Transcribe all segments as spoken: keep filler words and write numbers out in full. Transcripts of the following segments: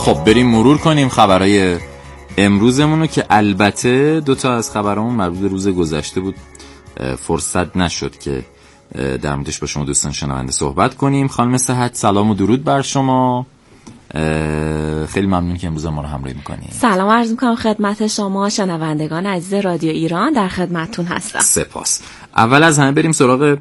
خب بریم مرور کنیم خبرهای امروزمونو که البته دوتا از خبرامون مربوط به روز گذشته بود، فرصت نشد که در موردش با شما دوستان شنونده صحبت کنیم. خانم صحت سلام و درود بر شما، خیلی ممنون که امروز ما رو همراهی میکنید. سلام عرض میکنم خدمت شما شنوندگان عزیز رادیو ایران، در خدمتتون هستم. سپاس. اول از همه بریم سراغ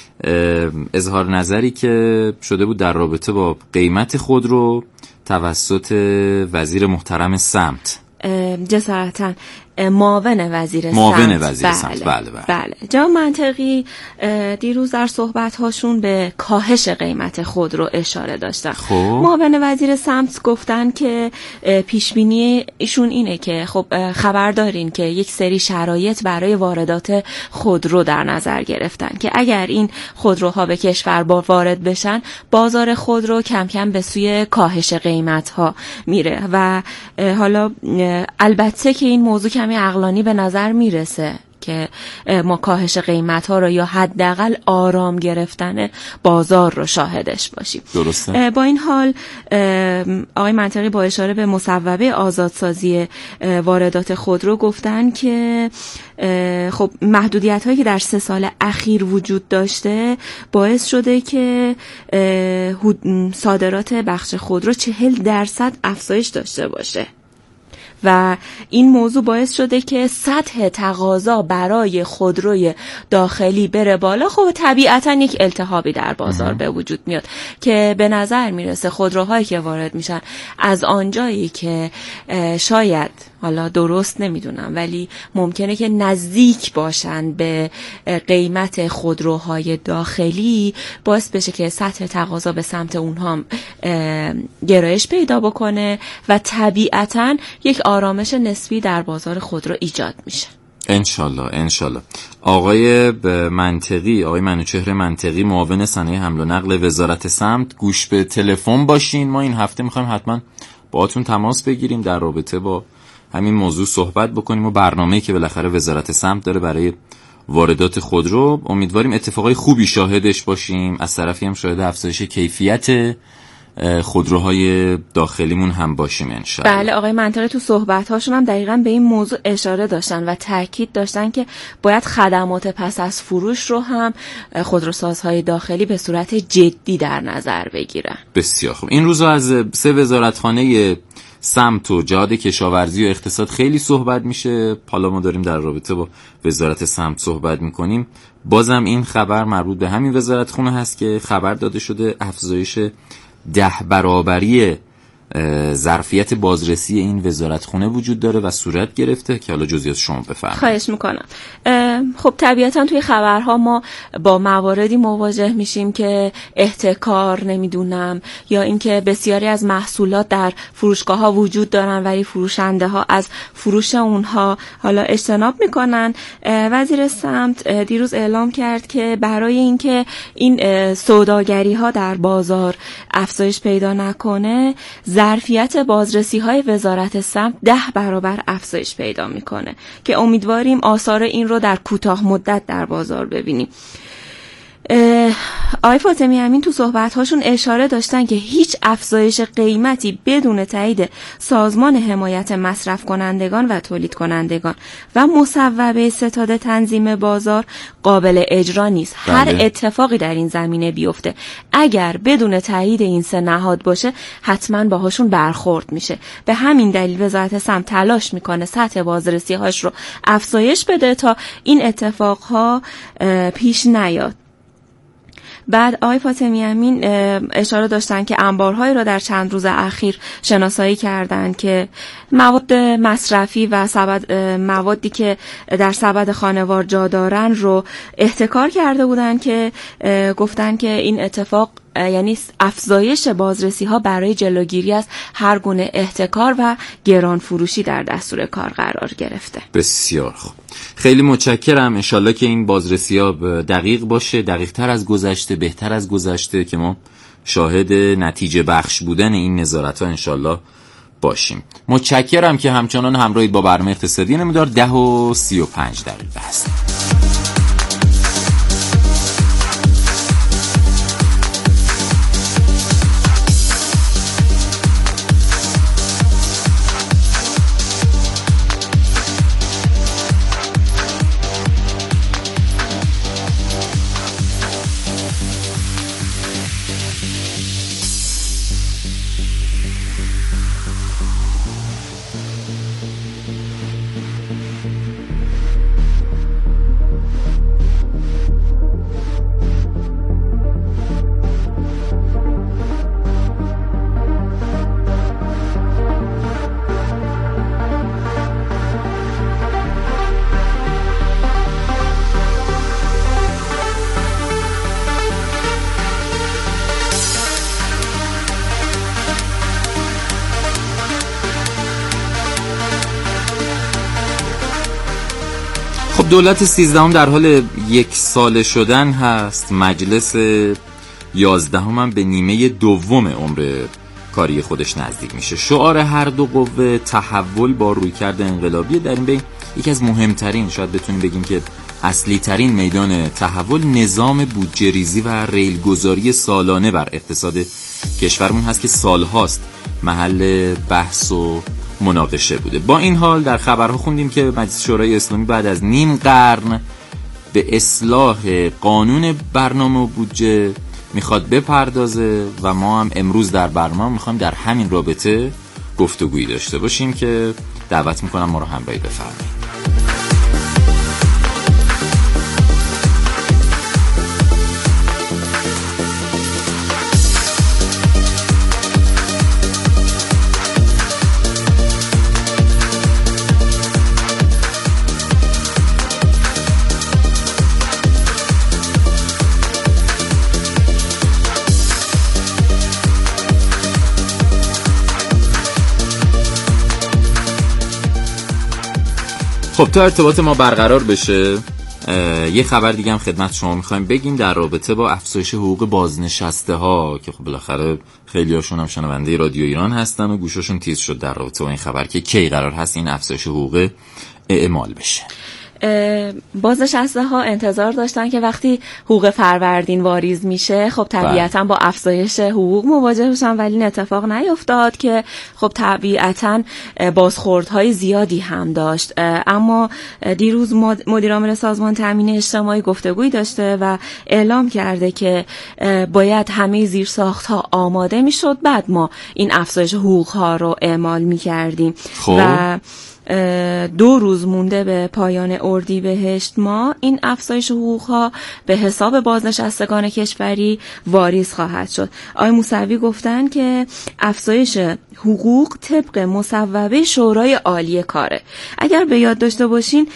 اظهار نظری که شده بود در رابطه با قیمت خودرو توسط وزیر محترم سمت. جسارتاً معاون وزیر معاون سمت. وزیر بله. سمت بله بله. بله. جا منطقی دیروز در صحبت هاشون به کاهش قیمت خودرو اشاره داشتن. خب معاون وزیر سمت گفتن که پیش بینی ایشون اینه که خب خبر دارین که یک سری شرایط برای واردات خودرو در نظر گرفتن که اگر این خودروها به کشور وارد بشن بازار خودرو کم کم به سوی کاهش قیمت ها میره و حالا البته که این موضوع کمی عقلانی به نظر میرسه که ما کاهش قیمت ها رو یا حداقل آرام گرفتن بازار رو شاهدش باشیم. درسته. با این حال آقای منطقی با اشاره به مصوبه آزادسازی واردات خودرو گفتن که خب محدودیت هایی که در سه سال اخیر وجود داشته باعث شده که صادرات بخش خودرو چهل درصد افزایش داشته باشه و این موضوع باعث شده که سطح تقاضا برای خودروی داخلی بره بالا. خب طبیعتا یک التهابی در بازار به وجود میاد که به نظر میرسه خودروهایی که وارد میشن از آنجایی که شاید حالا درست نمیدونم ولی ممکنه که نزدیک باشن به قیمت خودروهای داخلی باعث بشه که سطح تقاضا به سمت اونها گرایش پیدا بکنه و طبیعتا یک آرامش نسبی در بازار خودرو ایجاد میشه. انشالله انشالله. آقای منطقی، آقای منوچهر منطقی معاون صنایع حمل و نقل وزارت سمت، گوش به تلفن باشین. ما این هفته میخوایم حتما باهاتون تماس بگیریم در رابطه با همین موضوع صحبت بکنیم و برنامه‌ای که بالاخره وزارت سمت داره برای واردات خودرو، امیدواریم اتفاقای خوبی شاهدش باشیم. از طرفی هم شاهد افزایش کیفیت خودروهای داخلیمون هم باشیم انشاءالله. بله آقای منطقی تو صحبت‌هاشون هم دقیقاً به این موضوع اشاره داشتن و تاکید داشتن که باید خدمات پس از فروش رو هم خودروسازهای داخلی به صورت جدی در نظر بگیرن. بسیار خوب. این روزا از سه وزارتخانه سمت و جهاد کشاورزی و اقتصاد خیلی صحبت میشه. حالا ما داریم در رابطه با وزارت سمت صحبت میکنیم. بازم این خبر مربوط به همین وزارتخانه هست که خبر داده شده افزایش ده برابری ظرفیت بازرسی این وزارتخونه وجود داره و صورت گرفته که حالا جزئیات شما بفرمایید. خواهش میکنم. خب طبیعتا توی خبرها ما با مواردی مواجه میشیم که احتکار نمیدونم یا اینکه بسیاری از محصولات در فروشگاه ها وجود دارن ولی فروشنده ها از فروش اونها حالا اجتناب میکنن. وزیر سمت دیروز اعلام کرد که برای اینکه این سوداگری ها در بازار افزایش پیدا نکنه ظرفیت بازرسی های وزارت سمت ده برابر افزایش پیدا میکنه که امیدواریم آثار این رو در کوتاه مدت در بازار ببینیم. آقای فاطمی امین تو صحبت‌هاشون اشاره داشتن که هیچ افزایش قیمتی بدون تایید سازمان حمایت مصرف کنندگان و تولید کنندگان و مصوبه ستاد تنظیم بازار قابل اجرا نیست. بله. هر اتفاقی در این زمینه بیفته اگر بدون تایید این سه نهاد باشه حتما باهاشون برخورد میشه. به همین دلیل وزارت سمت تلاش میکنه سطح بازرسی‌هاش رو افزایش بده تا این اتفاقها پیش نیاد. بعد آقای فاطمی امین اشاره داشتن که انبارهایی را در چند روز اخیر شناسایی کردن که مواد مصرفی و سبد موادی که در سبد خانوار جا دارن رو احتکار کرده بودن که گفتن که این اتفاق یعنی افزایش بازرسی ها برای جلوگیری از هر گونه احتکار و گران فروشی در دستور کار قرار گرفته. بسیار خوب. خیلی متشکرم. انشالله که این بازرسی ها دقیق باشه، دقیق تر از گذشته، بهتر از گذشته، که ما شاهد نتیجه بخش بودن این نظارت ها انشالله باشیم. متشکرم که همچنان همراهید با برنامه اقتصادی نمیدار. ده و سی و پنج دقیقه هست. خب دولت سیزدهم در حال یک ساله شدن هست. مجلس یازدهم هم به نیمه دوم عمر کاری خودش نزدیک میشه. شعار هر دو قوه تحول با رویکرد انقلابی. در این بین یکی از مهمترین، شاید بتونیم بگیم که اصلی ترین میدان تحول نظام بودجه ریزی و ریلگذاری سالانه بر اقتصاد کشورمون هست که سالهاست محل بحث و مناقشه بوده. با این حال در خبرها خوندیم که مجلس شورای اسلامی بعد از نیم قرن به اصلاح قانون برنامه و بودجه میخواد بپردازه و ما هم امروز در برنامه میخوایم در همین رابطه گفتگویی داشته باشیم که دعوت میکنم ما رو همراهی بفرمایید. خب تا ارتباط ما برقرار بشه یه خبر دیگه هم خدمت شما میخوایم بگیم در رابطه با افزایش حقوق بازنشسته ها که خب بالاخره خیلی هاشون هم شنونده رادیو ایران هستن و گوشاشون تیز شد در رابطه با این خبر که کی قرار هست این افزایش حقوق اعمال بشه. بازنشسته ها انتظار داشتن که وقتی حقوق فروردین واریز میشه خب طبیعتا با افزایش حقوق مواجه بشن، ولی این اتفاق نیفتاد که خب طبیعتا بازخوردهای زیادی هم داشت. اما دیروز مدیر عامل سازمان تامین اجتماعی گفتگویی داشته و اعلام کرده که باید همه زیرساخت‌ها آماده میشد بعد ما این افزایش حقوق ها رو اعمال میکردیم. خب. و دو روز مونده به پایان اردیبهشت ماه این افزایش حقوق‌ها به حساب بازنشستگان کشوری واریز خواهد شد. آقای موسوی گفتن که افزایش حقوق طبق مصوبه شورای عالی کاره. اگر به یاد داشته باشین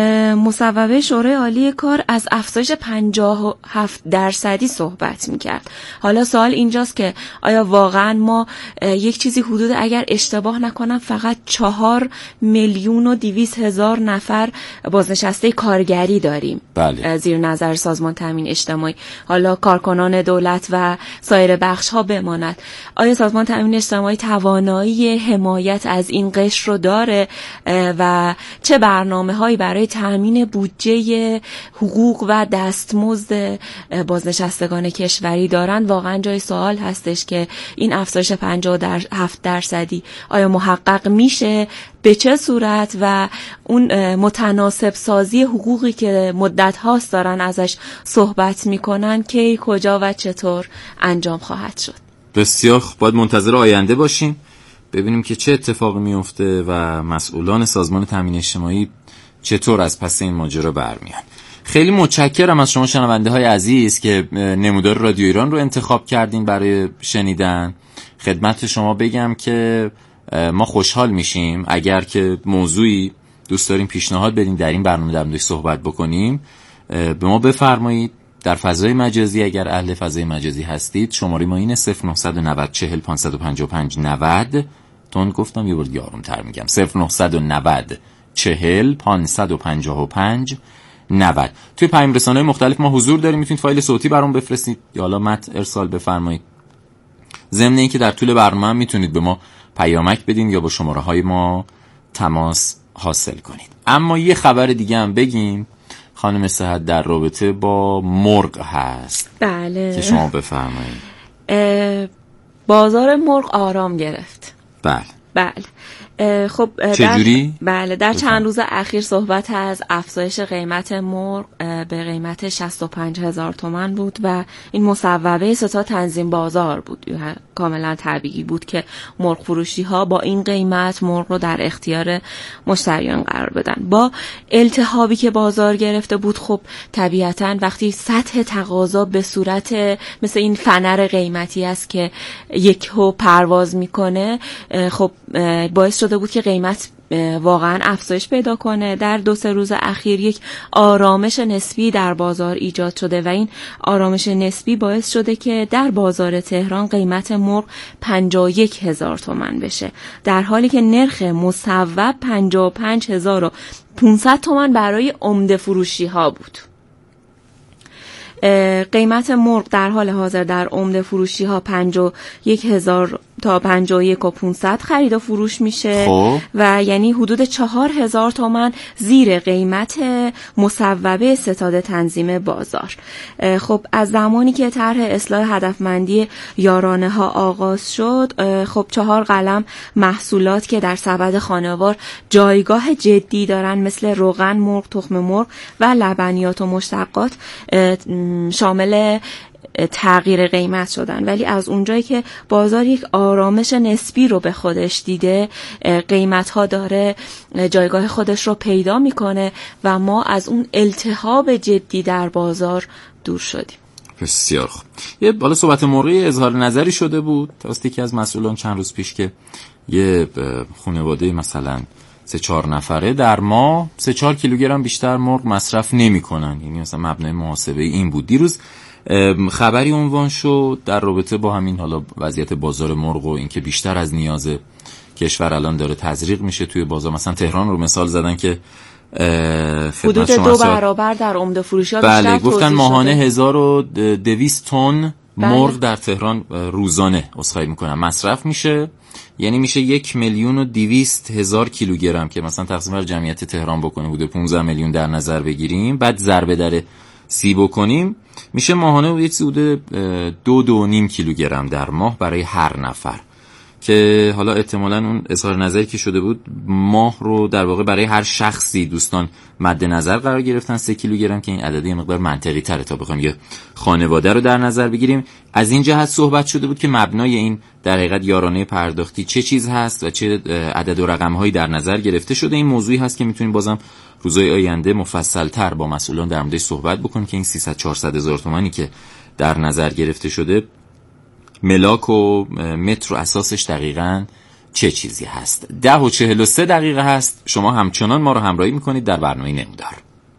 مصوبه شورای عالی کار از افزایش پنجاه و هفت درصدی صحبت میکرد. حالا سوال اینجاست که آیا واقعا ما یک چیزی حدود، اگر اشتباه نکنم، فقط چهار میلیون و دویست هزار نفر بازنشسته کارگری داریم. بله. زیر نظر سازمان تامین اجتماعی، حالا کارکنان دولت و سایر بخش ها بماند. آیا سازمان تامین اجتماعی توانایی حمایت از این قشر رو داره و چه برنامه هایی برای تامین بودجه حقوق و دستمزد بازنشستگان کشوری دارن؟ واقعا جای سوال هستش که این افزایش پنجاه و هفت درصدی آیا محقق میشه، به چه صورت و اون متناسب سازی حقوقی که مدت هاست دارن ازش صحبت میکنن کی، کجا و چطور انجام خواهد شد؟ بسیار باید منتظر آینده باشیم ببینیم که چه اتفاقی میفته و مسئولان سازمان تامین اجتماعی چطور از پس این ماجرا برمیان. خیلی متشکرم از شما شنونده های عزیز که نمودار رادیو ایران رو انتخاب کردین برای شنیدن. خدمت شما بگم که ما خوشحال میشیم اگر که موضوعی دوست داریم پیشنهاد بدین در این برنامه در موردش صحبت بکنیم به ما بفرمایید. در فضای مجازی اگر اهل فضای مجازی هستید شماره ما اینه صفر نه نه صفر چهل پانصد و پنجاه و پنج نود. تون گفتم یه بار دیگه آروم تر میگم صفر نه نه صفر چهل پانصد و پنجاه و پنج نود. توی پیام رسانه‌های مختلف ما حضور داریم، میتونید فایل صوتی برام بفرستید یا حالا متن ارسال بفرمایید. ضمن اینکه در طول برنامه میتونید به ما پیامک بدین یا با شماره های ما تماس حاصل کنید. اما یه خبر دیگه هم بگیم خانم صحت در رابطه با مرغ هست. بله که شما بفرمایید. بازار مرغ آرام گرفت. بله بله خب چجوری؟ بله در چند روز اخیر صحبت از افزایش قیمت مرغ به قیمت شصت و پنج هزار تومان بود و این مصوبه ستا تنظیم بازار بود. کاملا طبیعی بود که مرغ فروشی ها با این قیمت مرغ رو در اختیار مشتریان قرار بدن. با التهابی که بازار گرفته بود خب طبیعتا وقتی سطح تقاضا به صورت مثل این فنر قیمتی است که یک هو پرواز میکنه خب باعث شده بود که قیمت واقعا افزایش پیدا کنه. در دو سه روز اخیر یک آرامش نسبی در بازار ایجاد شده و این آرامش نسبی باعث شده که در بازار تهران قیمت مرغ پنجاه و یک هزار تومان بشه، در حالی که نرخ مصوب پنجاه و پنج هزار و پانصد تومان برای عمده فروشی ها بود. قیمت مرغ در حال حاضر در عمده فروشی ها پنجاه و یک هزار تا پنجاه و یک و پانصد خرید و فروش میشه خوب. و یعنی حدود چهار هزار تومان زیر قیمت مصوبه ستاد تنظیم بازار. خب از زمانی که طرح اصلاح هدفمندی یارانه ها آغاز شد، خب چهار قلم محصولات که در سبد خانوار جایگاه جدی دارن مثل روغن، مرغ، تخم مرغ و لبنیات و مشتقات شامل تغییر قیمت شدن، ولی از اونجایی که بازار یک آرامش نسبی رو به خودش دیده، قیمت ها داره جایگاه خودش رو پیدا میکنه و ما از اون التهاب جدی در بازار دور شدیم. بسیار خوب. یه بالا صحبت مرغی اظهار نظری شده بود توسط یکی از مسئولان چند روز پیش که یه خانواده مثلا سه چهار نفره در ماه سه چهار کیلوگرم بیشتر مرغ مصرف نمی‌کنن، یعنی مثلا مبنای محاسبه این بود. دیروز خبری عنوان شد در رابطه با همین حالا وضعیت بازار مرغ و اینکه بیشتر از نیاز کشور الان داره تزریق میشه توی بازار. مثلا تهران رو مثال زدن که حدود دو برابر در عمده فروشی‌ها بیشتر بله گفتن ماهانه شده. هزار و دویست تن بله. مرغ در تهران روزانه اسخای میکنن مصرف میشه، یعنی میشه یک میلیون و دویست هزار کیلوگرم که مثلا تقسیم بر جمعیت تهران بکنه بوده پانزده میلیون در نظر بگیریم، بعد ضربه در سی بکنیم میشه ماهانه و یک حدود دو دو نیم کیلوگرم در ماه برای هر نفر، که حالا احتمالاً اون اظهار نظری که شده بود ماه رو در واقع برای هر شخصی دوستان مد نظر قرار گرفتن سه کیلوگرم، که این عدد یه مقدار منطقی تره تا بخوایم یه خانواده رو در نظر بگیریم. از این جهت صحبت شده بود که مبنای این در حقیقت یارانه پرداختی چه چیز هست و چه عدد و رقم‌هایی در نظر گرفته شده. این موضوعی هست که میتونیم بازم روزهای آینده مفصل‌تر با مسئولان در موردش صحبت بکنیم که این سیصد چهارصد هزار تومانی که در نظر گرفته شده ملاک و متر و اساسش دقیقاً چه چیزی هست. ده و چهل و سه دقیقه هست. شما همچنان ما رو همراهی میکنید در برنامه نمودار.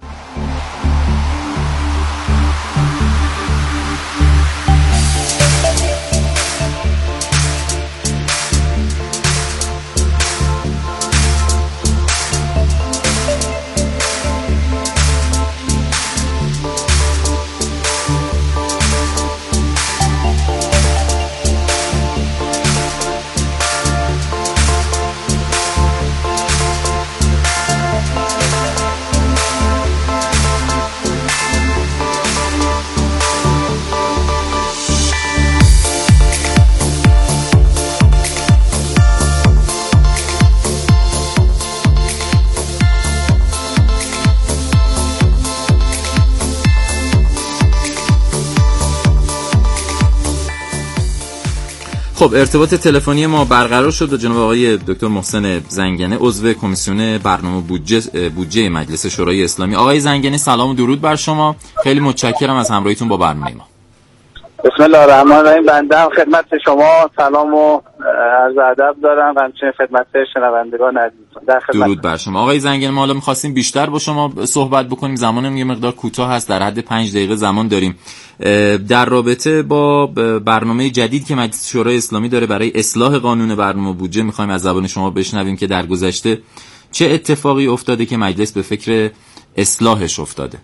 خب ارتباط تلفنی ما برقرار شد با جناب آقای دکتر محسن زنگنه عضو کمیسیون برنامه بودجه بودجه مجلس شورای اسلامی. آقای زنگنه سلام و درود بر شما، خیلی متشکرم از همراهیتون با برنامه ما. بسم الله الرحمن الرحیم. بنده هم خدمت شما سلام و عرض ادب دارم و همچنین خدمت شنوندگان عزیزتون در خدمت. درود بر شما آقای زنگنه. ما حالا می‌خواستیم بیشتر با شما صحبت بکنیم، زمانم یه مقدار کوتاه هست، در حد پنج دقیقه زمان داریم. در رابطه با برنامه جدید که مجلس شورای اسلامی داره برای اصلاح قانون برنامه بودجه می‌خوایم از زبان شما بشنویم که در گذشته چه اتفاقی افتاده که مجلس به فکر اصلاحش افتاده.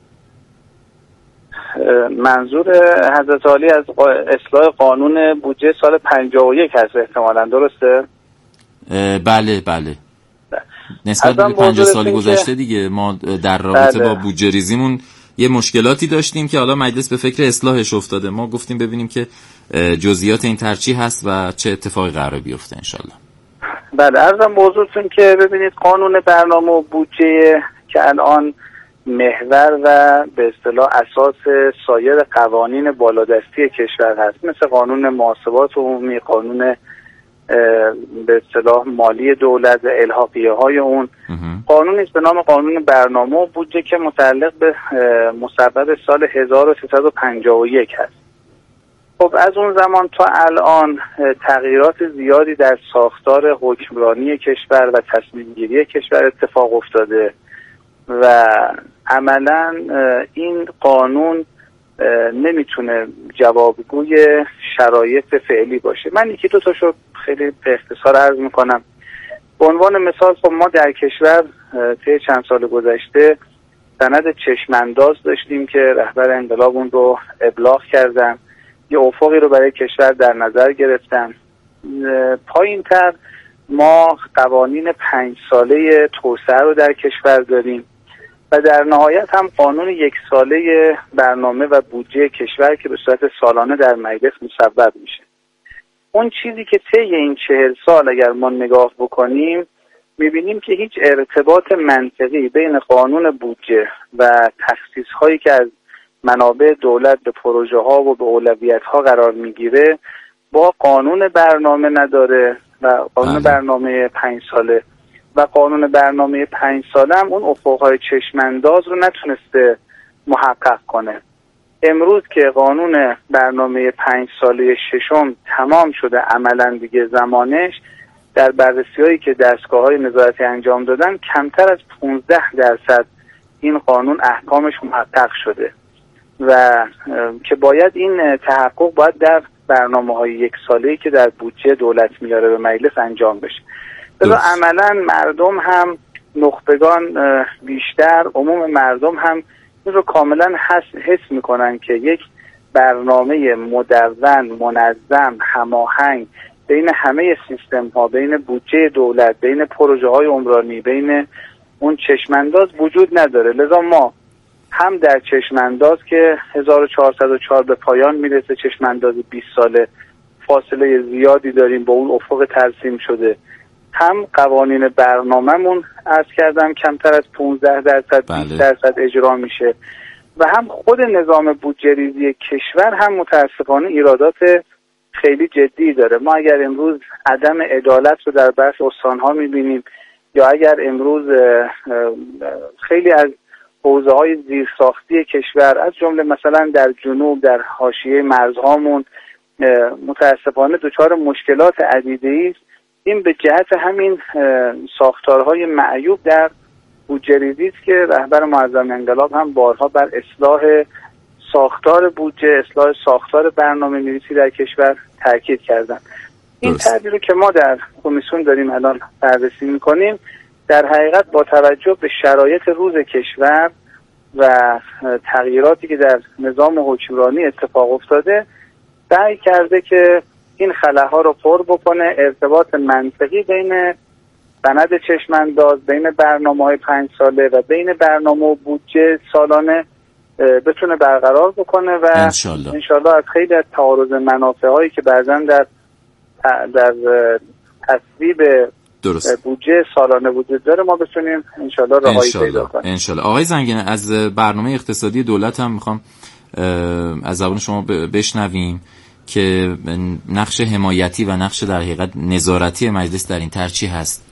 منظور حضرت عالی از اصلاح قانون بودجه سال پنجاه و یک هست احتمالاً، درسته؟ بله بله نسبت به پنجاه سال گذشته دیگه ما در رابطه بله. با بودجه ریزیمون یه مشکلاتی داشتیم که حالا مجلس به فکر اصلاحش افتاده. ما گفتیم ببینیم که جزئیات این ترچی هست و چه اتفاقی قرار بیفته انشالله. بله عرضم موضوعتون که ببینید قانون برنامه و بودجه که الان محور و به اصطلاح اساس سایر قوانین بالادستی کشور هست، مثل قانون محاسبات عمومی، قانون به اصطلاح مالی دولت و الحاقیه های اون، قانونی است به نام قانون برنامه و بودجه که متعلق به مصوبه سال هزار و سیصد و پنجاه و یک هست. خب از اون زمان تا الان تغییرات زیادی در ساختار حکمرانی کشور و تصمیم گیری کشور اتفاق افتاده و عملا این قانون نمیتونه جوابگوی شرایط فعلی باشه. من یکی دو تاشو خیلی به اختصار عرض میکنم. به عنوان مثال خب ما در کشور طی چند سال گذشته سند چشمانداز داشتیم که رهبر انقلاب اون رو ابلاغ کردن، یه افقی رو برای کشور در نظر گرفتن. پایین تر ما قوانین پنج ساله توسعه رو در کشور داریم و در نهایت هم قانون یک ساله برنامه و بودجه کشور که به صورت سالانه در مجلس مصوب میشه. اون چیزی که طی این چهل سال اگر ما نگاه بکنیم میبینیم که هیچ ارتباط منطقی بین قانون بودجه و تخصیص هایی که از منابع دولت به پروژه ها و به اولویت ها قرار میگیره با قانون برنامه نداره و قانون برنامه پنج ساله و قانون برنامه پنج ساله هم اون افقهای چشمانداز رو نتونسته محقق کنه. امروز که قانون برنامه پنج ساله ششم تمام شده عملاً دیگه زمانش، در بررسی هایی که دستگاه های نظارتی انجام دادن کمتر از پانزده درصد این قانون احکامش محقق شده و که باید این تحقق باید در برنامه های یک ساله‌ای که در بودجه دولت میاره به مجلس انجام بشه. لذا عملا مردم هم نخبگان بیشتر، عموم مردم هم این رو کاملا حس, حس میکنن که یک برنامه مدون، منظم، هماهنگ بین همه سیستم ها، بین بودجه دولت، بین پروژه های عمرانی، بین اون چشمانداز وجود نداره. لذا ما هم در چشمانداز که هزار و چهارصد و چهار به پایان میرسه، چشمانداز بیست ساله، فاصله زیادی داریم با اون افق ترسیم شده، هم قوانین برنامه‌مون عرض کردم کمتر از پانزده درصد بیست درصد اجرا میشه و هم خود نظام بودجه ریزی کشور هم متاسفانه ایرادات خیلی جدی داره. ما اگر امروز عدم عدالت رو در برخی استان‌ها می‌بینیم یا اگر امروز خیلی از حوزه‌های زیرساختی کشور از جمله مثلا در جنوب در حاشیه مرزهامون متاسفانه دچار مشکلات عدیده‌ای است، این به جهت همین ساختارهای معیوب در بودجه ریزی است که رهبر معظم انقلاب هم بارها بر اصلاح ساختار بودجه، اصلاح ساختار برنامه نویسی در کشور تاکید کردن. این تعبیر رو که ما در کمیسیون داریم الان بررسی میکنیم در حقیقت با توجه به شرایط روز کشور و تغییراتی که در نظام حکمرانی اتفاق افتاده سعی کرده که این خلاها رو پر بکنه، ارتباط منطقی بین سند چشمانداز، بین برنامه‌های پنج ساله و بین برنامه و بودجه سالانه بتونه برقرار بکنه و انشالله, انشالله از خیلی از تعارض منافع هایی که بعضا در در تصویب بودجه سالانه وجود داره ما بتونیم انشالله رهایی پیدا کنیم. انشالله. آقای زنگنه، از برنامه اقتصادی دولت هم میخوام از زبان شما بشنویم که نقش حمایتی و نقش در حقیقت نظارتی مجلس در این ترچی هست.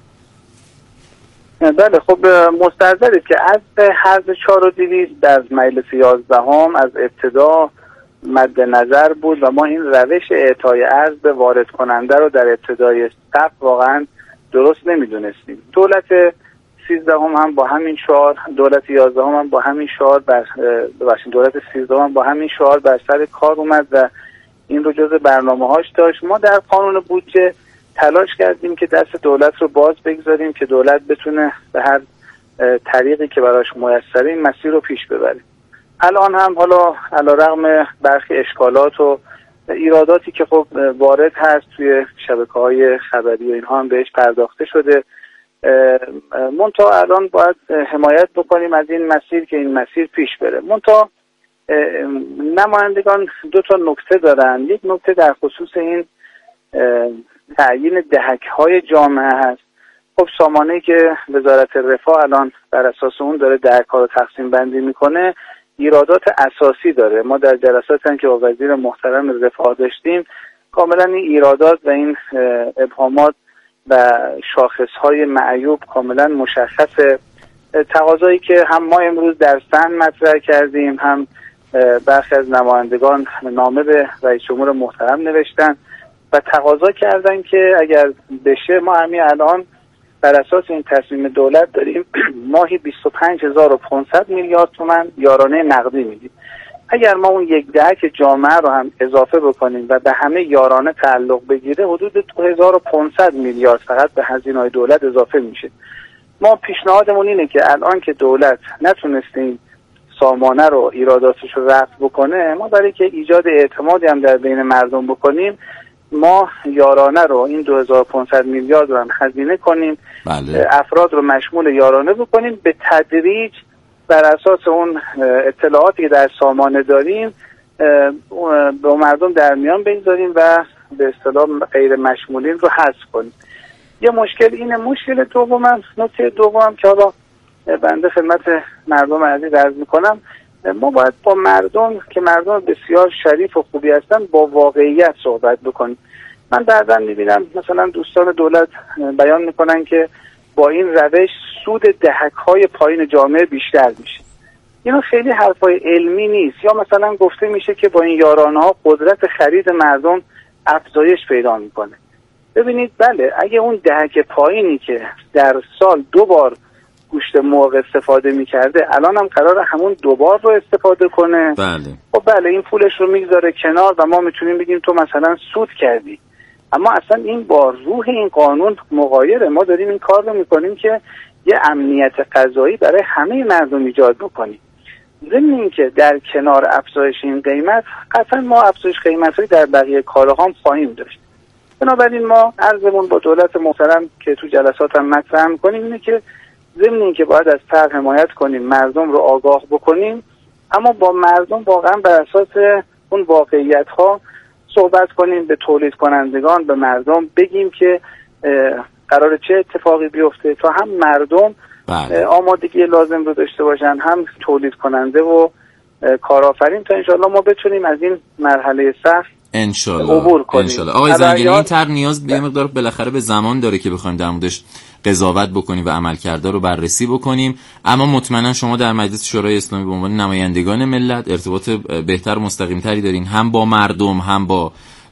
بله، خب مستحضرید که از حرف چهار و دویست در مجلس یازدهم از ابتدا مد نظر بود و ما این روش اعطای ارز به وارد کننده رو در ابتدای صف واقعا درست نمیدونستیم. دولت سیزدهم هم با همین شعار، دولت یازدهم هم با همین شعار بر ببخشید دولت سیزدهم هم با همین شعار بر سر کار اومد و این رو جزء برنامه‌هاش داشت. ما در قانون بودجه تلاش کردیم که دست دولت رو باز بگذاریم که دولت بتونه به هر طریقی که براش میسره این مسیر رو پیش ببره. الان هم حالا علیرغم برخی اشکالات و ایراداتی که خب وارد هست توی شبکه‌های خبری و اینها هم بهش پرداخته شده، منتها الان باید حمایت بکنیم از این مسیر که این مسیر پیش بره. منتها نمایندگان دو تا نکته دارن. یک نکته در خصوص این تعیین دهک‌های جامعه هست. خب سامانه‌ای که وزارت رفاه الان بر اساس اون داره دهک‌ها رو تقسیم بندی میکنه ایرادات اساسی داره. ما در جلساتی که با وزیر محترم رفاه داشتیم کاملا این ایرادات و این ابهامات و شاخص‌های معیوب کاملا مشخصه. تقاضایی که هم ما امروز در سن مطرح کردیم، هم برخی از نمایندگان نامه به رئیس جمهور محترم نوشتن و تقاضا کردن که اگر بشه ما همین الان بر اساس این تصمیم دولت داریم ماهی بیست و پنج هزار و پانصد میلیارد تومان یارانه نقدی میدیم. اگر ما اون یک دهک جامعه رو هم اضافه بکنیم و به همه یارانه تعلق بگیره حدود دو هزار و پانصد میلیارد فقط به هزینه‌های دولت اضافه میشه. ما پیشنهادمون اینه که الان که دولت نتونسته این سامانه رو ایراداتش رو رفع بکنه، ما برای که ایجاد اعتمادی هم در بین مردم بکنیم، ما یارانه رو این دو هزار و پانصد میلیارد رو هم هزینه کنیم. بله. افراد رو مشمول یارانه بکنیم، به تدریج بر اساس اون اطلاعاتی که در سامانه داریم با مردم در میان بگذاریم و به اصطلاح غیر مشمولین رو حذف کنیم. یه مشکل اینه. مشکل دومم، نکته دومم که حالا بنده خدمت مردم عزیز عرض میکنم، ما باید با مردم که مردم بسیار شریف و خوبی هستن با واقعیت صحبت بکنیم. من بعضا میبینم مثلا دوستان دولت بیان میکنن که با این روش سود دهک‌های پایین جامعه بیشتر میشه. اینا خیلی حرفای علمی نیست. یا مثلا گفته میشه که با این یارانه ها قدرت خرید مردم افزایش پیدا میکنه. ببینید بله، اگه اون دهک پایینی که در سال دو بار گوشت مرغ استفاده میکرده الان هم قراره همون دوبار رو استفاده کنه، بله خب بله این پولش رو میگذاره کنار و ما میتونیم بگیم تو مثلا سود کردی. اما اصلا این با روح این قانون مغایره. ما داریم این کار رو میکنیم که یه امنیت غذایی برای همه مردم ایجاد بکنیم. ضمن این که در کنار افزایش این قیمت قطعا ما افزایش قیمت‌هایی در بقیه کالاها هم خواهیم داشت. بنابراین ما عرضمون با دولت محترم که تو جلسات هم مطرح می‌کنیم اینه که ضمن این که باید از طرح حمایت کنیم، مردم رو آگاه بکنیم، اما با مردم واقعا بر اساس اون واقعیت‌ها صحبت کنیم، به تولید کنندگان، به مردم بگیم که قراره چه اتفاقی بیفته تا هم مردم بله. آمادگی لازم رو داشته باشن، هم تولید کننده و کارآفرین، تا انشالله ما بتونیم از این مرحله سخت انشالله عبور کنیم. انشالله. آقای زنگیلی، این طرح نیاز به مقدار بالاخره به زمان داره که بخوایم در موردش قضاوت بکنیم و عملکردها رو بررسی بکنیم، اما مطمئنا شما در مجلس شورای اسلامی به عنوان نمایندگان ملت ارتباط بهتر و مستقیم‌تری دارین، هم با مردم، هم با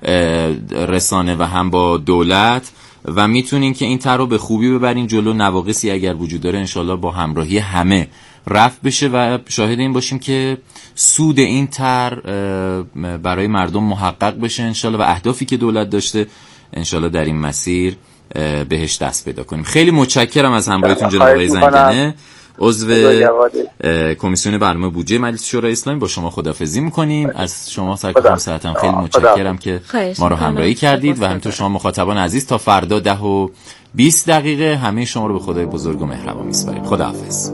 رسانه و هم با دولت، و میتونین که این طرح رو به خوبی ببرین جلو. نواقصی اگر وجود داره انشالله با همراهی همه رفع بشه و شاهد این باشیم که سود این طرح برای مردم محقق بشه انشالله و اهدافی که دولت داشته انشالله در این مسیر بهش دست پیدا کنیم. خیلی متشکرم از همراهیتون جناب آقای زنگنه، عضو کمیسیون برنامه بودجه مجلس شورای اسلامی. با شما خداحافظی می‌کنیم. از شما سرکار ساعتم خیلی متشکرم که ما رو همراهی کردید و همینطور شما مخاطبان عزیز تا فردا ده و بیست دقیقه همه شما رو به خدای بزرگ و مهربان می‌سپاریم. خداحافظ.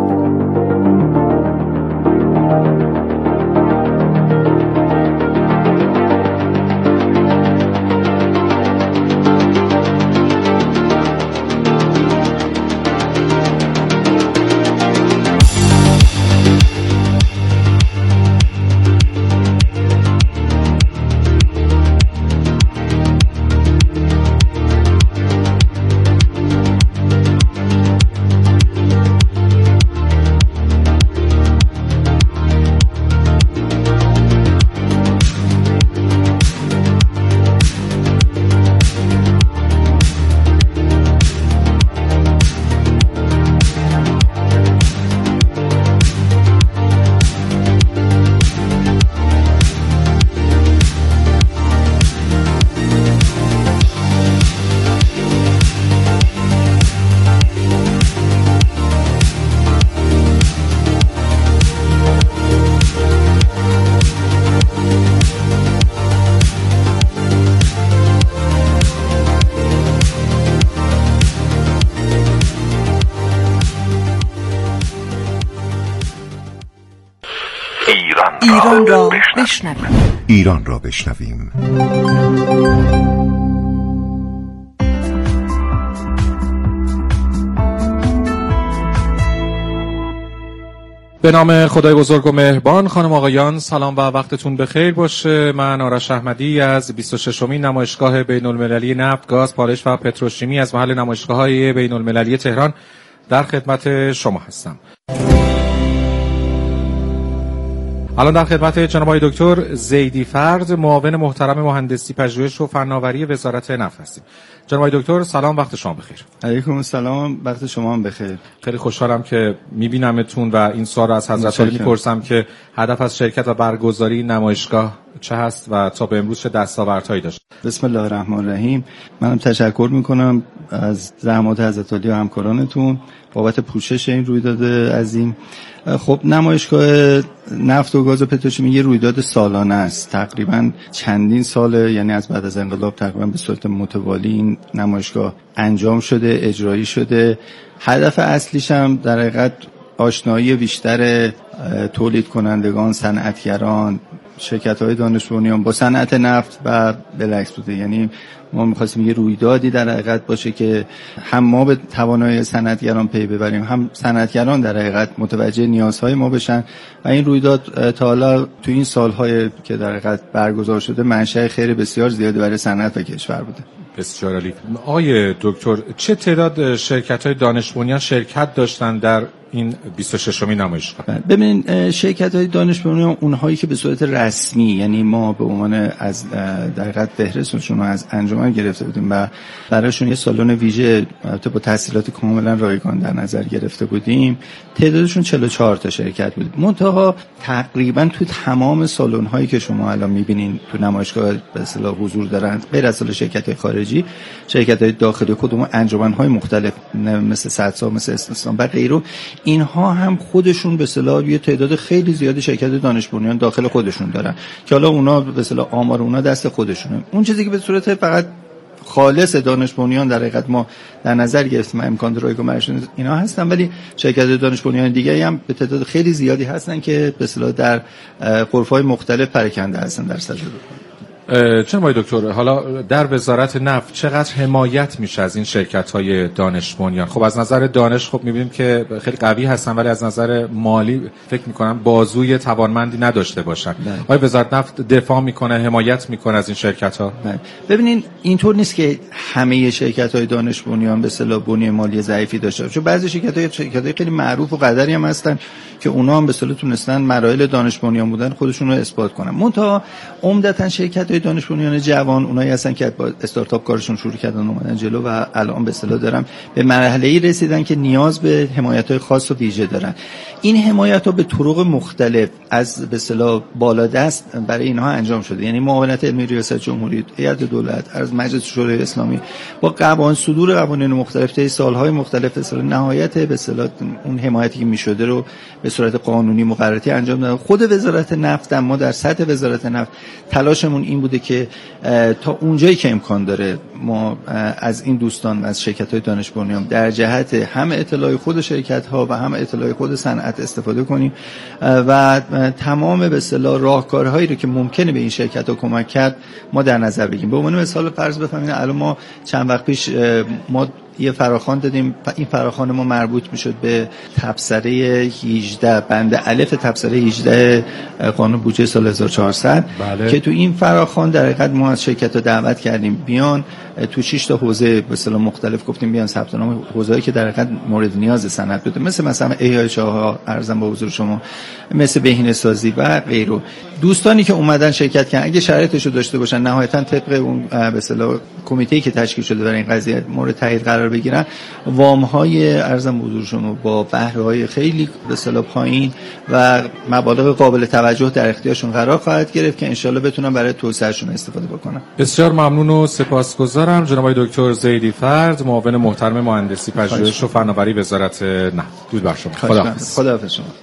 ایران را بشنویم. ایران را بشنویم. به نام خدای بزرگ و مهربان. خانم آقایان سلام و وقتتون بخیر باشه. من آرش احمدی از بیست و ششمین نمایشگاه بین المللی نفت، گاز، پالش و پتروشیمی از محل نمایشگاه‌های بین المللی تهران در خدمت شما هستم. الان در خدمت جناب آقای دکتر زیدی فرد، معاون محترم مهندسی پژوهش و فناوری وزارت نفت هستیم. جناب دکتر سلام، وقت شما بخیر. علیکم السلام، وقت شما هم بخیر. خیلی خوشحالم که میبینمتون و این سوال رو از حضرت عالی میپرسم که هدف از شرکت و برگزاری نمایشگاه چه هست و تا به امروز چه دستاوردهایی داشت. بسم الله الرحمن الرحیم. منم تشکر میکنم از زحمات حضرت عالی و همکارانتون بابت پوشش این رویداد عظیم. خب نمایشگاه نفت و گاز و پتروشیمی یه رویداد سالانه است. تقریبا چندین ساله، یعنی از بعد از انقلاب تقریبا به صورت متوالی این نمایشگاه انجام شده، اجرایی شده. هدف اصلیش هم در حقیقت آشنایی بیشتر تولید کنندگان، صنعتگران، شرکت‌های دانش بنیان با صنعت نفت و بالعکس بوده. یعنی ما می‌خواستیم یه رویدادی در حقیقت باشه که هم ما به توانایی صنعتگران پی ببریم، هم صنعتگران در حقیقت متوجه نیازهای ما بشن و این رویداد تا حالا تو این سال‌های که در حقیقت برگزار شده منشأ خیر بسیار زیادی برای صنعت و کشور بوده. بسیار عالی. آقای دکتر، چه تعداد شرکت‌های دانش بنیان شرکت داشتن در این بیست و ششمین نمایشگاه؟ ببینید شرکت‌های دانش بنیان اونهایی که به صورت رسمی، یعنی ما به عنوان از در حقیقت فهرستشون رو از انجمن گرفته بودیم و براشون یه سالن ویژه البته با تسهیلات کاملا رایگان در نظر گرفته بودیم، تعدادشون چهل و چهار تا شرکت بود. منتها تقریبا تو تمام سالن‌هایی که شما الان می‌بینین تو نمایشگاه به اصطلاح حضور دارند، غیر از شرکت‌های خارجی، شرکت‌های داخلی کدوم انجمن‌های مختلف مثل سدسا، مثل استثنا و غیره، اینها هم خودشون به اصطلاح یه تعداد خیلی زیادی شرکت دانش بنیان داخل خودشون دارن که حالا اونا به اصطلاح آمار اونا دست خودشونه. اون چیزی که به صورت فقط خالص دانش بنیان در حقیقت ما در نظر گرفتیم امکان رایگان برشون اینا هستن، ولی شرکت دانش بنیان دیگه هم به تعداد خیلی زیادی هستن که به اصطلاح در غرف‌های مختلف پراکنده هستن در سطح جناب دکتر، حالا در وزارت نفت چقدر حمایت میشه از این شرکت‌های دانش بنیان؟ خب از نظر دانش خب می‌بینیم که خیلی قوی هستن، ولی از نظر مالی فکر می‌کنم بازوی توانمندی نداشته باشن. آیا وزارت نفت دفاع می‌کنه، حمایت می‌کنه از این شرکت‌ها؟ ببینین اینطور نیست که همه شرکت‌های دانش بنیان به اصطلاح بنیه مالی ضعیفی داشته باشن. بعضی شرکت‌های شرکت‌های خیلی معروف و قدری هم هستن که اونا هم به اصطلاح تونستن مراحل دانش بنیان بودن خودشون رو اثبات کنن. منتها عمدتاً شرکت‌های دانش بنیان جوان اونایی هستن که با استارتاپ کارشون شروع کردن اومدن جلو و الان به اصطلاح دارن به مرحله‌ای رسیدن که نیاز به حمایت‌های خاص و ویژه دارن. این حمایت‌ها به طرق مختلف از به اصطلاح بالادست برای اینها انجام شده. یعنی معاونت علمی ریاست جمهوری، هیئت دولت، از مجلس شورای اسلامی با قوانین صدور قوانین مختلف طی سال‌های مختلف اصطلاح نهایت به اصطلاح اون حمایتی که می‌شده رو به صورت قانونی مقرراتی انجام دادن. خود وزارت نفت ما در سطح وزارت نفت تلاشمون این بوده که تا اونجایی که امکان داره ما از این دوستان از شرکت‌های دانش بنیان در جهت هم اطلاع خود شرکت‌ها و هم اطلاع خود صنعت استفاده کنیم و تمام به اصطلاح راهکارهایی رو که ممکنه به این شرکت‌ها کمک کرد ما در نظر بگیریم. به عنوان مثال فرض بفهمید الان ما چند وقت پیش ما یه فراخوان دادیم. این فراخوان ما مربوط میشد به تبصره هجده، بند الف تبصره هجده قانون بودجه سال هزار و چهارصد، بله. که تو این فراخوان در حقیقت ما از شرکت‌ها دعوت کردیم بیان تو شش تا حوزه به اصطلاح مختلف گفتیم بیان ثبت نام حوزه‌ای که در حقیقت مورد نیاز صنعت بوده، مثل مثلا احیای چاه‌ها، ارزم به حضور شما، مثل بهینه‌سازی و غیره. دوستانی که اومدن شرکت کردن اگه شرایطش رو داشته باشن نهایتاً طبق اون به اصطلاح کمیته‌ای که تشکیل شده برای این قضیه مورد تایید قرار بگیرن، وام‌های ارزم به حضور شما با بهره‌های خیلی به اصطلاح پایین و مبالغ قابل توجه در اختیارشون قرار خواهد گرفت که انشالله بتونن برای توسعهشون استفاده بکنن. بسیار ممنون و سپاسگزارم جناب دکتر زیدی فرد، معاون محترم مهندسی پژوهش و فناوری وزارت نفت. درود بر شما. خداحافظ. خداحافظ شما.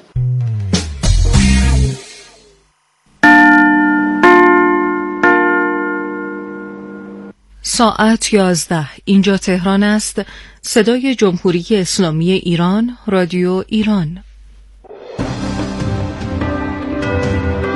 ساعت یازده. اینجا تهران است. صدای جمهوری اسلامی ایران، رادیو ایران.